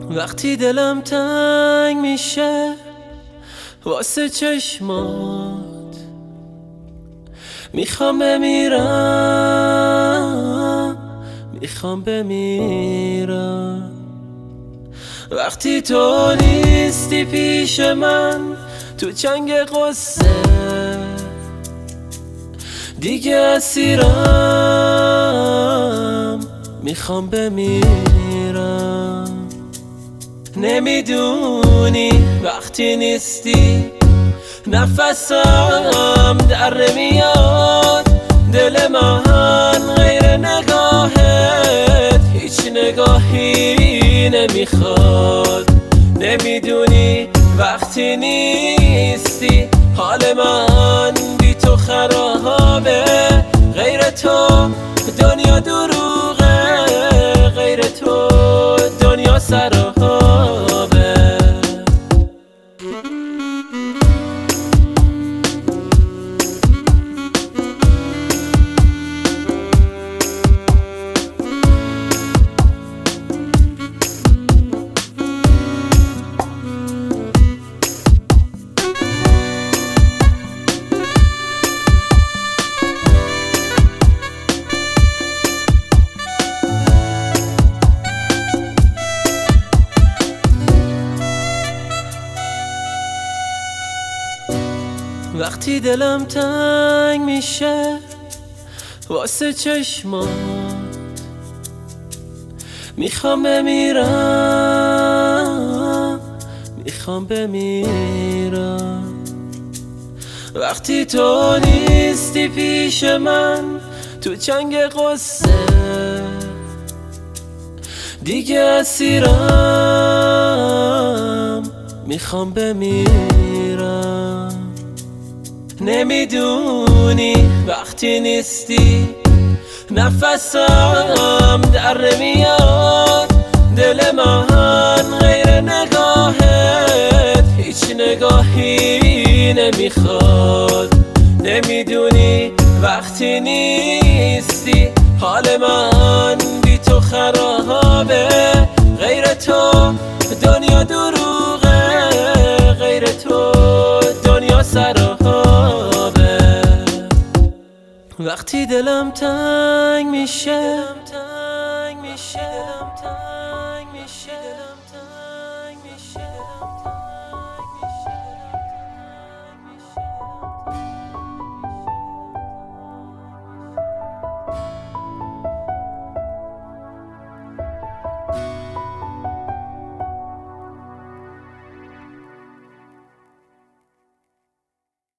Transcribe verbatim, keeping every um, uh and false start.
وقتی دلم تنگ میشه واسه چشمات، میخوام بمیرم، میخوام بمیرم. وقتی تو نیستی پیش من تو چنگ قصه، دیگه اسیرم، میخوام بمیرم. نمیدونی وقتی نیستی نفسم در نمیاد، دل من غیر نگاهت هیچ نگاهی نمیخواد. نمیدونی وقتی نیستی حال من بی تو خرابه، غیر تو دنیا دروغه، غیر تو دنیا سرابه. وقتی دلم تنگ میشه واسه چشمات، میخوام بمیرم، میخوام بمیرم. وقتی تو نیستی پیش من تو چنگ قصه، دیگه اسیرم، میخوام بمیرم. نمیدونی وقتی نیستی نفسم در نمیاد، دل من غیر نگاهت هیچ نگاهی نمیخواد. نمیدونی وقتی نیستی حال من بی تو خرابه، غیر تو دنیا دروغه، غیر تو دنیا سرابه. وقتی دلم تنگ میشه